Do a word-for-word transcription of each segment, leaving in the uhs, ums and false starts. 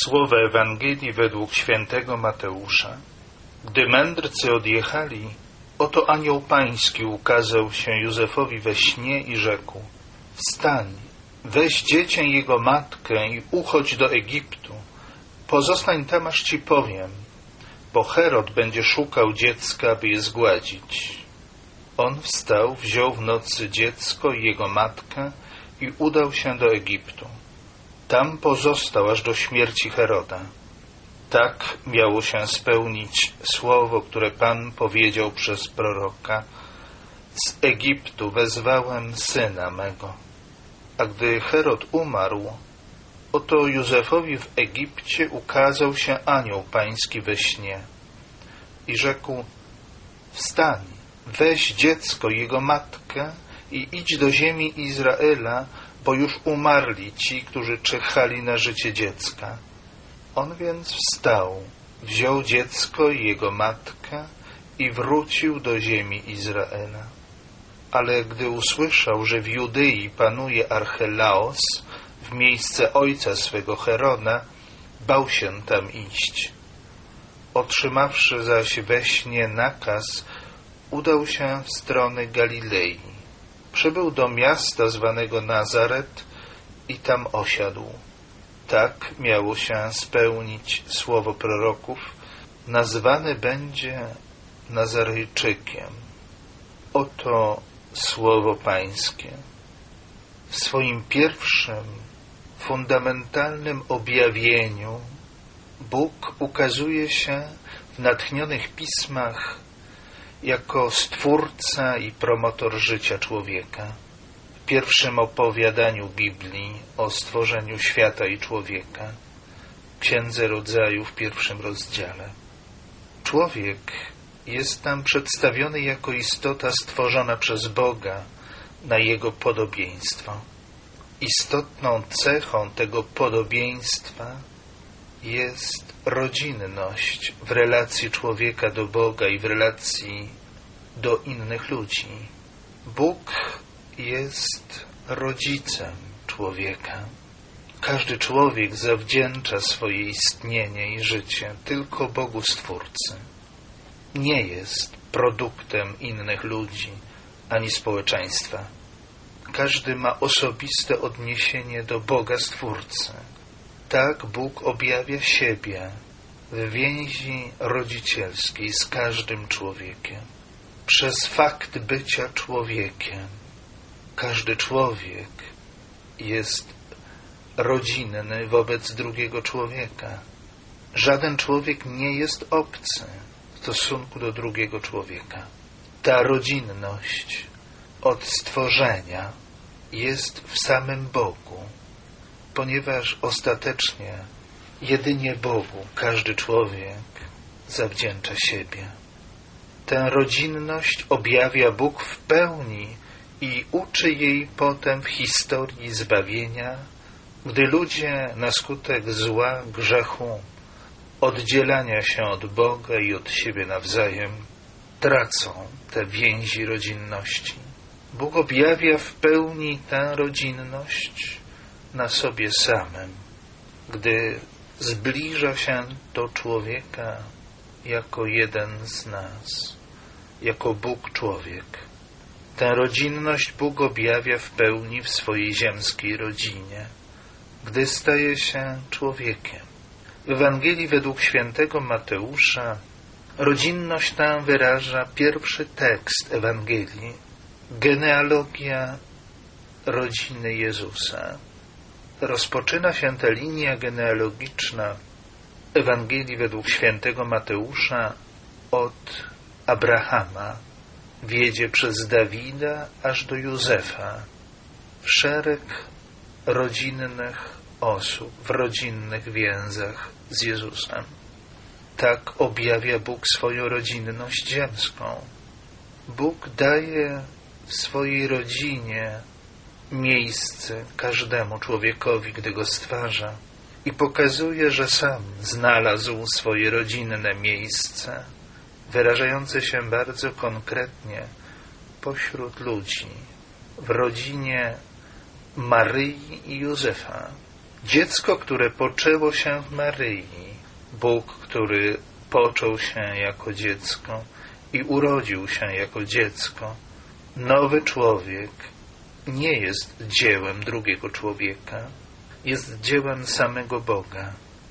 Słowa Ewangelii według świętego Mateusza. Gdy mędrcy odjechali, oto anioł pański ukazał się Józefowi we śnie i rzekł: wstań, weź dziecię i jego matkę i uchodź do Egiptu. Pozostań tam, aż ci powiem, bo Herod będzie szukał dziecka, aby je zgładzić. On wstał, wziął w nocy dziecko i jego matkę i udał się do Egiptu. Tam pozostał aż do śmierci Heroda. Tak miało się spełnić słowo, które Pan powiedział przez proroka: z Egiptu wezwałem syna mego. A gdy Herod umarł, oto Józefowi w Egipcie ukazał się anioł pański we śnie i rzekł: wstań, weź dziecko i jego matkę i idź do ziemi Izraela, bo już umarli ci, którzy czekali na życie dziecka. On więc wstał, wziął dziecko i jego matkę i wrócił do ziemi Izraela. Ale gdy usłyszał, że w Judei panuje Archelaos w miejsce ojca swego Heroda, bał się tam iść. Otrzymawszy zaś we śnie nakaz, udał się w stronę Galilei. Przybył do miasta zwanego Nazaret i tam osiadł. Tak miało się spełnić słowo proroków: nazwany będzie Nazarejczykiem. Oto słowo pańskie. W swoim pierwszym, fundamentalnym objawieniu Bóg ukazuje się w natchnionych pismach jako stwórca i promotor życia człowieka. W pierwszym opowiadaniu Biblii o stworzeniu świata i człowieka, w Księdze Rodzaju w pierwszym rozdziale. Człowiek jest tam przedstawiony jako istota stworzona przez Boga na Jego podobieństwo. Istotną cechą tego podobieństwa jest rodzinność w relacji człowieka do Boga i w relacji do innych ludzi. Bóg jest rodzicem człowieka. Każdy człowiek zawdzięcza swoje istnienie i życie tylko Bogu Stwórcy. Nie jest produktem innych ludzi ani społeczeństwa. Każdy ma osobiste odniesienie do Boga Stwórcy. Tak Bóg objawia siebie w więzi rodzicielskiej z każdym człowiekiem. Przez fakt bycia człowiekiem. Każdy człowiek jest rodzinny wobec drugiego człowieka. Żaden człowiek nie jest obcy w stosunku do drugiego człowieka. Ta rodzinność od stworzenia jest w samym Bogu, ponieważ ostatecznie jedynie Bogu każdy człowiek zawdzięcza siebie. Tę rodzinność objawia Bóg w pełni i uczy jej potem w historii zbawienia, gdy ludzie na skutek zła, grzechu, oddzielania się od Boga i od siebie nawzajem tracą te więzi rodzinności. Bóg objawia w pełni tę rodzinność na sobie samym, gdy zbliża się do człowieka jako jeden z nas, jako Bóg człowiek. Tę rodzinność Bóg objawia w pełni w swojej ziemskiej rodzinie, gdy staje się człowiekiem. W Ewangelii według świętego Mateusza rodzinność tę wyraża pierwszy tekst Ewangelii, genealogia rodziny Jezusa. Rozpoczyna się ta linia genealogiczna Ewangelii według świętego Mateusza od Abrahama, wiedzie przez Dawida aż do Józefa, szereg rodzinnych osób w rodzinnych więzach z Jezusem. Tak objawia Bóg swoją rodzinność ziemską. Bóg daje w swojej rodzinie miejsce każdemu człowiekowi, gdy go stwarza, i pokazuje, że sam znalazł swoje rodzinne miejsce, wyrażające się bardzo konkretnie pośród ludzi, w rodzinie Maryi i Józefa. Dziecko, które poczęło się w Maryi, Bóg, który począł się jako dziecko i urodził się jako dziecko, nowy człowiek nie jest dziełem drugiego człowieka, jest dziełem samego Boga.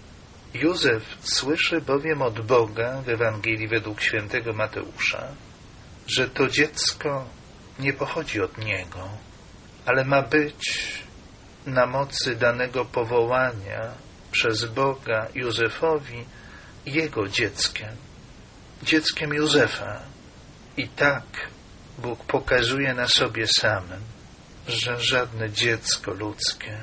Józef słyszy bowiem od Boga w Ewangelii według świętego Mateusza, że to dziecko nie pochodzi od niego, ale ma być na mocy danego powołania przez Boga Józefowi jego dzieckiem, dzieckiem Józefa. I tak Bóg pokazuje na sobie samym, że żadne dziecko ludzkie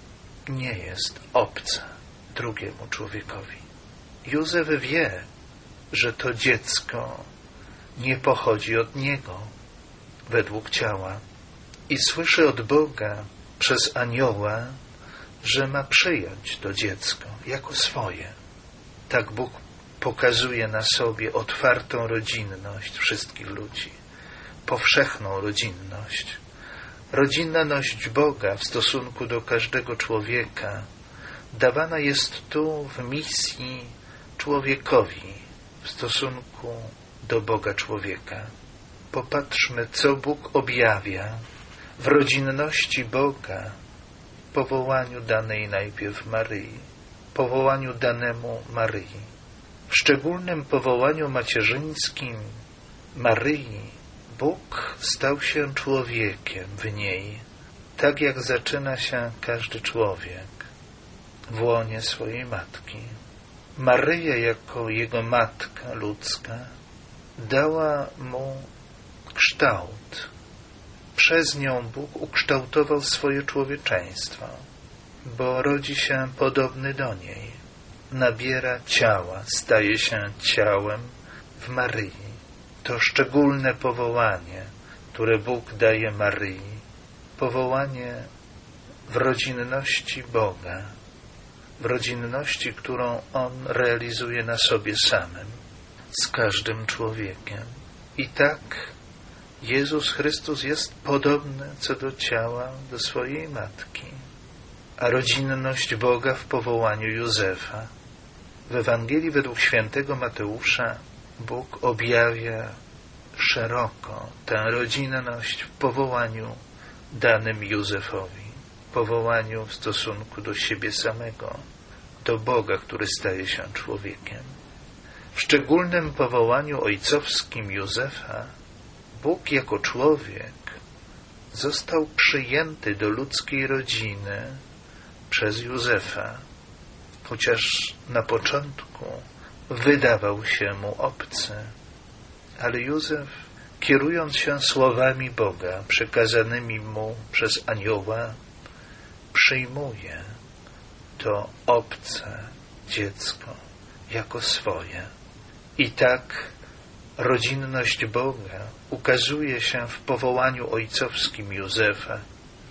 nie jest obce drugiemu człowiekowi. Józef wie, że to dziecko nie pochodzi od niego według ciała i słyszy od Boga przez anioła, że ma przyjąć to dziecko jako swoje. Tak Bóg pokazuje na sobie otwartą rodzinność wszystkich ludzi, powszechną rodzinność. Rodzinność Boga w stosunku do każdego człowieka dawana jest tu w misji człowiekowi w stosunku do Boga człowieka. Popatrzmy, co Bóg objawia w rodzinności Boga, powołaniu danej najpierw Maryi, powołaniu danemu Maryi. W szczególnym powołaniu macierzyńskim Maryi Bóg stał się człowiekiem w niej, tak jak zaczyna się każdy człowiek w łonie swojej matki. Maryja jako jego matka ludzka dała mu kształt. Przez nią Bóg ukształtował swoje człowieczeństwo, bo rodzi się podobny do niej. Nabiera ciała, staje się ciałem w Maryi. To szczególne powołanie, które Bóg daje Maryi, powołanie w rodzinności Boga, w rodzinności, którą On realizuje na sobie samym, z każdym człowiekiem. I tak Jezus Chrystus jest podobny co do ciała do swojej matki, a rodzinność Boga w powołaniu Józefa. W Ewangelii według świętego Mateusza Bóg objawia szeroko tę rodzinność w powołaniu danym Józefowi, powołaniu w stosunku do siebie samego, do Boga, który staje się człowiekiem. W szczególnym powołaniu ojcowskim Józefa Bóg jako człowiek został przyjęty do ludzkiej rodziny przez Józefa, chociaż na początku wydawał się mu obcy. Ale Józef, kierując się słowami Boga przekazanymi mu przez anioła, przyjmuje to obce dziecko jako swoje. I tak rodzinność Boga ukazuje się w powołaniu ojcowskim Józefa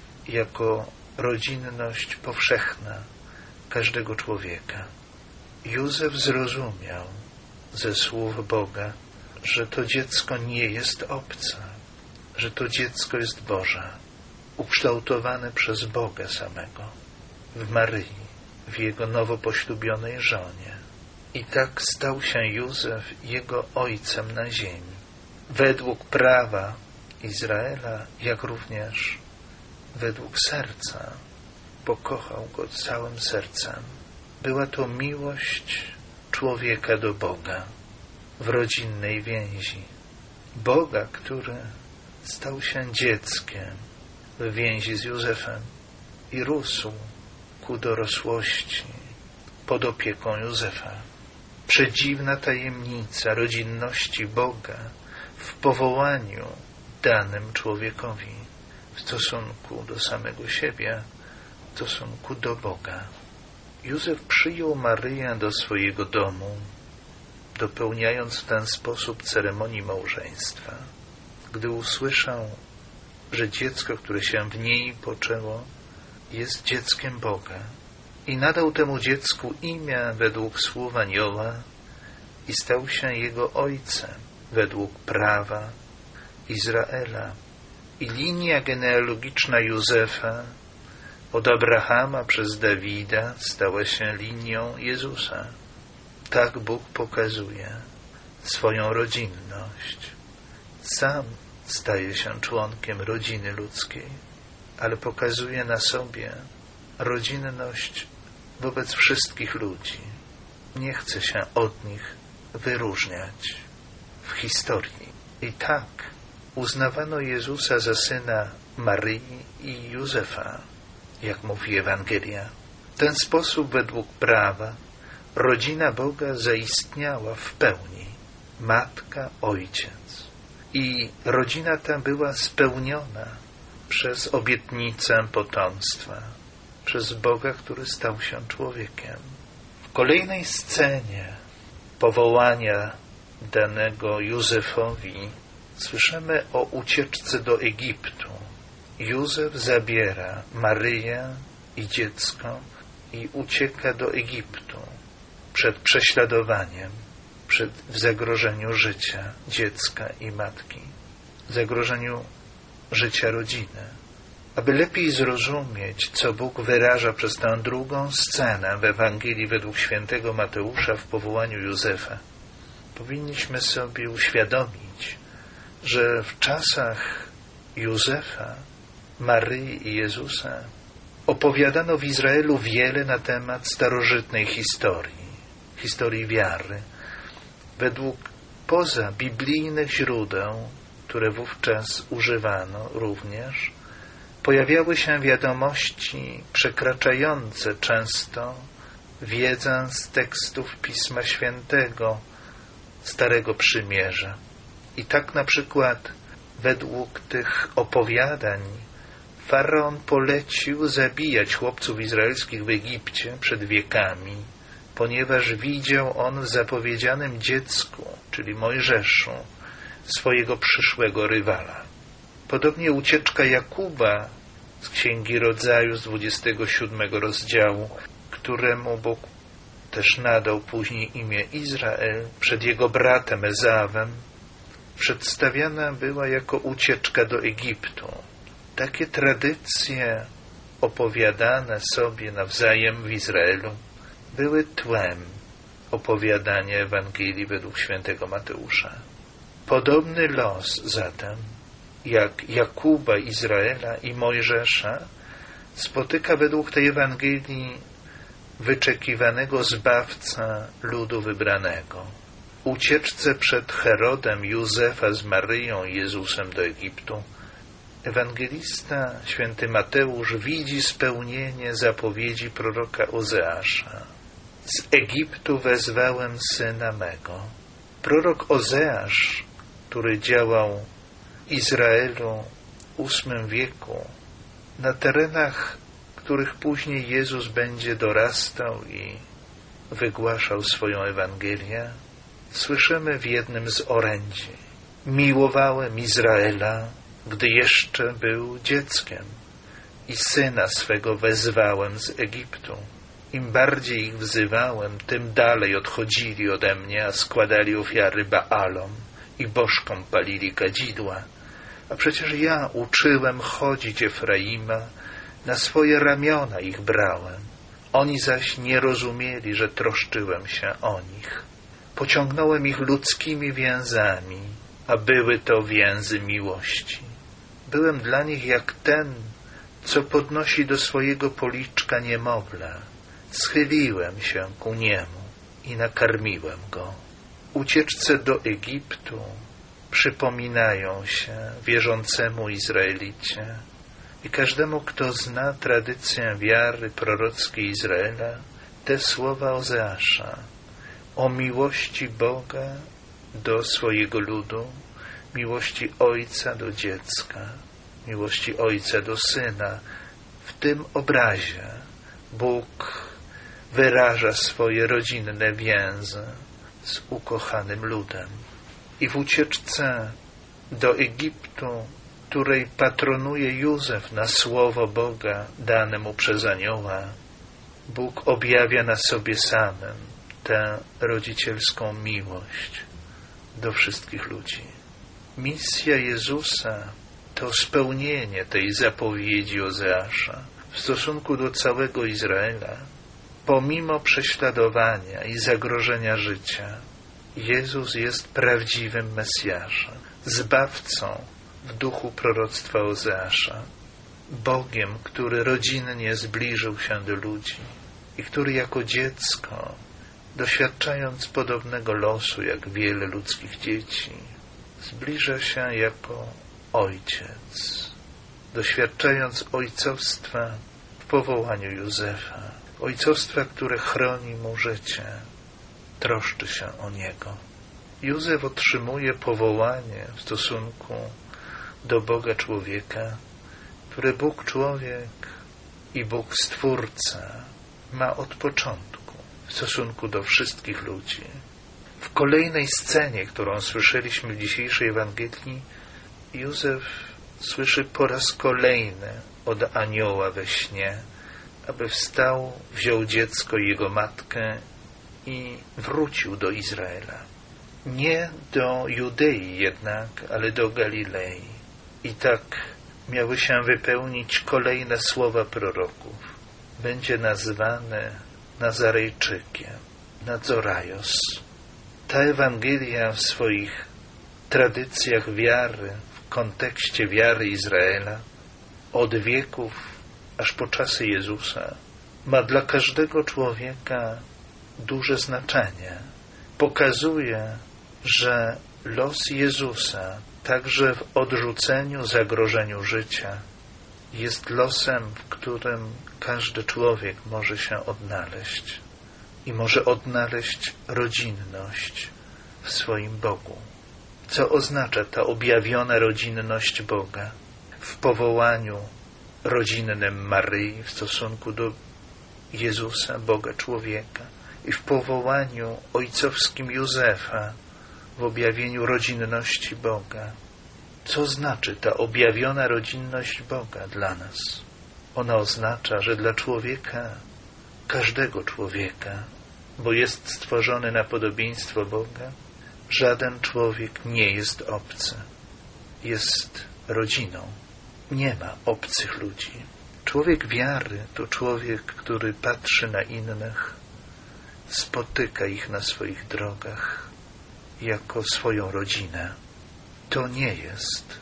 jako rodzinność powszechna każdego człowieka. Józef zrozumiał ze słów Boga, że to dziecko nie jest obce, że to dziecko jest Boże, ukształtowane przez Boga samego w Maryi, w jego nowo poślubionej żonie. I tak stał się Józef jego ojcem na ziemi. Według prawa Izraela, jak również według serca, pokochał go całym sercem. Była to miłość człowieka do Boga w rodzinnej więzi. Boga, który stał się dzieckiem w więzi z Józefem i rósł ku dorosłości pod opieką Józefa. Przedziwna tajemnica rodzinności Boga w powołaniu danym człowiekowi w stosunku do samego siebie, w stosunku do Boga. Józef przyjął Maryję do swojego domu, dopełniając w ten sposób ceremonii małżeństwa. Gdy usłyszał, że dziecko, które się w niej poczęło, jest dzieckiem Boga, i nadał temu dziecku imię według słów anioła i stał się jego ojcem według prawa Izraela. I linia genealogiczna Józefa Od Abrahama przez Dawida stała się linią Jezusa. Tak Bóg pokazuje swoją rodzinność. Sam staje się członkiem rodziny ludzkiej, ale pokazuje na sobie rodzinność wobec wszystkich ludzi. Nie chce się od nich wyróżniać w historii. I tak uznawano Jezusa za syna Maryi i Józefa, jak mówi Ewangelia. W ten sposób według prawa rodzina Boga zaistniała w pełni. Matka, ojciec. I rodzina ta była spełniona przez obietnicę potomstwa, przez Boga, który stał się człowiekiem. W kolejnej scenie powołania danego Józefowi słyszymy o ucieczce do Egiptu. Józef zabiera Maryję i dziecko i ucieka do Egiptu przed prześladowaniem, przed, w zagrożeniu życia dziecka i matki, w zagrożeniu życia rodziny. Aby lepiej zrozumieć, co Bóg wyraża przez tę drugą scenę w Ewangelii według świętego Mateusza w powołaniu Józefa, powinniśmy sobie uświadomić, że w czasach Józefa, Maryi i Jezusa opowiadano w Izraelu wiele na temat starożytnej historii, historii wiary. Według poza biblijnych źródeł, które wówczas używano również, pojawiały się wiadomości przekraczające często wiedzę z tekstów Pisma Świętego, Starego Przymierza. I tak na przykład według tych opowiadań Faraon polecił zabijać chłopców izraelskich w Egipcie przed wiekami, ponieważ widział on w zapowiedzianym dziecku, czyli Mojżeszu, swojego przyszłego rywala. Podobnie ucieczka Jakuba z Księgi Rodzaju z dwudziestego siódmego rozdziału, któremu Bóg też nadał później imię Izrael, przed jego bratem Ezawem, przedstawiana była jako ucieczka do Egiptu. Takie tradycje opowiadane sobie nawzajem w Izraelu były tłem opowiadania Ewangelii według świętego Mateusza. Podobny los zatem, jak Jakuba, Izraela i Mojżesza, spotyka według tej Ewangelii wyczekiwanego zbawca ludu wybranego. Ucieczce przed Herodem Józefa z Maryją i Jezusem do Egiptu ewangelista święty Mateusz widzi spełnienie zapowiedzi proroka Ozeasza. Z Egiptu wezwałem syna mego. Prorok Ozeasz, który działał w Izraelu w ósmym wieku, na terenach, w których później Jezus będzie dorastał i wygłaszał swoją Ewangelię, słyszymy w jednym z orędzi: miłowałem Izraela, gdy jeszcze był dzieckiem, i syna swego wezwałem z Egiptu. Im bardziej ich wzywałem, tym dalej odchodzili ode mnie, a składali ofiary Baalom i bożkom palili kadzidła. A przecież ja uczyłem chodzić Efraima, na swoje ramiona ich brałem. Oni zaś nie rozumieli, że troszczyłem się o nich. Pociągnąłem ich ludzkimi więzami, a były to więzy miłości. Byłem dla nich jak ten, co podnosi do swojego policzka niemowlę. Schyliłem się ku niemu i nakarmiłem go. Ucieczce do Egiptu przypominają się wierzącemu Izraelicie i każdemu, kto zna tradycję wiary prorockiej Izraela, te słowa Ozeasza o miłości Boga do swojego ludu, miłości Ojca do dziecka, miłości Ojca do Syna. W tym obrazie Bóg wyraża swoje rodzinne więzy z ukochanym ludem. I w ucieczce do Egiptu, której patronuje Józef na słowo Boga dane mu przez anioła, Bóg objawia na sobie samym tę rodzicielską miłość do wszystkich ludzi. Misja Jezusa to spełnienie tej zapowiedzi Ozeasza. w stosunku do całego Izraela, pomimo prześladowania i zagrożenia życia, Jezus jest prawdziwym Mesjaszem, Zbawcą w duchu proroctwa Ozeasza, Bogiem, który rodzinnie zbliżył się do ludzi i który jako dziecko, doświadczając podobnego losu jak wiele ludzkich dzieci, zbliża się jako ojciec, doświadczając ojcostwa w powołaniu Józefa, ojcostwa, które chroni mu życie, troszczy się o niego. Józef otrzymuje powołanie w stosunku do Boga człowieka, które Bóg człowiek i Bóg Stwórca ma od początku w stosunku do wszystkich ludzi. W kolejnej scenie, którą słyszeliśmy w dzisiejszej Ewangelii, Józef słyszy po raz kolejny od anioła we śnie, aby wstał, wziął dziecko i jego matkę i wrócił do Izraela. Nie do Judei jednak, ale do Galilei. I tak miały się wypełnić kolejne słowa proroków. Będzie nazwany Nazarejczykiem, Nadzorajos. Ta Ewangelia w swoich tradycjach wiary, w kontekście wiary Izraela, od wieków aż po czasy Jezusa, ma dla każdego człowieka duże znaczenie. Pokazuje, że los Jezusa, także w odrzuceniu, zagrożeniu życia, jest losem, w którym każdy człowiek może się odnaleźć i może odnaleźć rodzinność w swoim Bogu. Co oznacza ta objawiona rodzinność Boga w powołaniu rodzinnym Maryi w stosunku do Jezusa, Boga człowieka, i w powołaniu ojcowskim Józefa w objawieniu rodzinności Boga. Co znaczy ta objawiona rodzinność Boga dla nas? Ona oznacza, że dla człowieka, każdego człowieka, bo jest stworzony na podobieństwo Boga, żaden człowiek nie jest obcy. Jest rodziną. Nie ma obcych ludzi. Człowiek wiary to człowiek, który patrzy na innych, spotyka ich na swoich drogach jako swoją rodzinę. To nie jest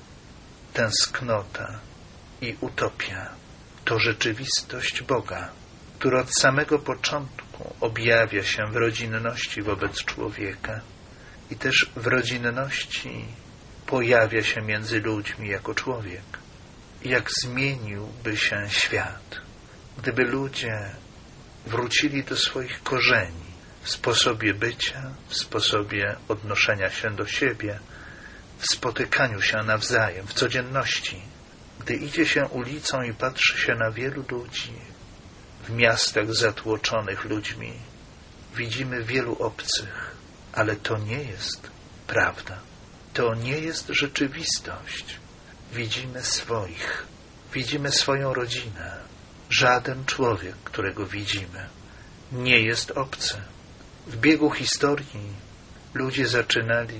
tęsknota i utopia. To rzeczywistość Boga, która od samego początku objawia się w rodzinności wobec człowieka i też w rodzinności pojawia się między ludźmi jako człowiek. Jak zmieniłby się świat, gdyby ludzie wrócili do swoich korzeni w sposobie bycia, w sposobie odnoszenia się do siebie, w spotykaniu się nawzajem, w codzienności. Gdy idzie się ulicą i patrzy się na wielu ludzi w miastach zatłoczonych ludźmi, widzimy wielu obcych, ale to nie jest prawda. To nie jest rzeczywistość. Widzimy swoich, widzimy swoją rodzinę. Żaden człowiek, którego widzimy, nie jest obcy. W biegu historii ludzie zaczynali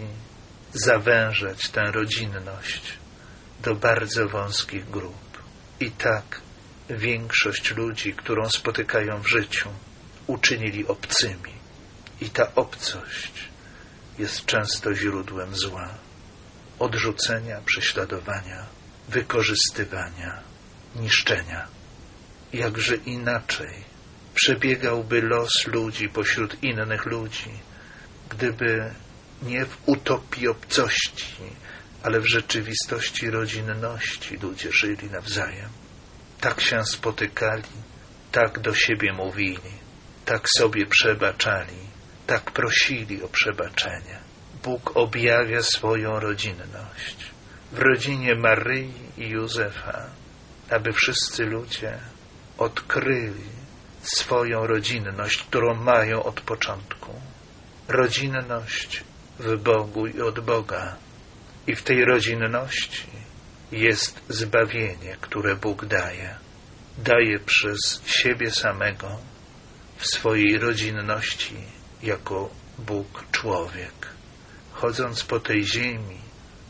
zawężać tę rodzinność do bardzo wąskich grup. I tak większość ludzi, którą spotykają w życiu, uczynili obcymi. I ta obcość jest często źródłem zła, odrzucenia, prześladowania, wykorzystywania, niszczenia. Jakże inaczej przebiegałby los ludzi pośród innych ludzi, gdyby nie w utopii obcości, ale w rzeczywistości rodzinności ludzie żyli nawzajem. Tak się spotykali, tak do siebie mówili, tak sobie przebaczali, tak prosili o przebaczenie. Bóg objawia swoją rodzinność w rodzinie Maryi i Józefa, aby wszyscy ludzie odkryli swoją rodzinność, którą mają od początku. Rodzinność w Bogu i od Boga. I w tej rodzinności jest zbawienie, które Bóg daje. Daje przez siebie samego w swojej rodzinności jako Bóg człowiek. Chodząc po tej ziemi,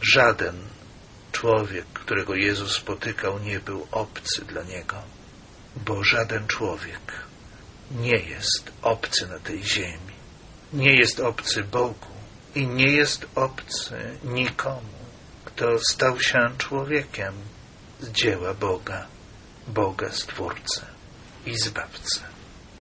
żaden człowiek, którego Jezus spotykał, nie był obcy dla Niego. bo żaden człowiek nie jest obcy na tej ziemi, nie jest obcy Bogu i nie jest obcy nikomu, kto stał się człowiekiem z dzieła Boga, Boga Stwórcy i Zbawcy.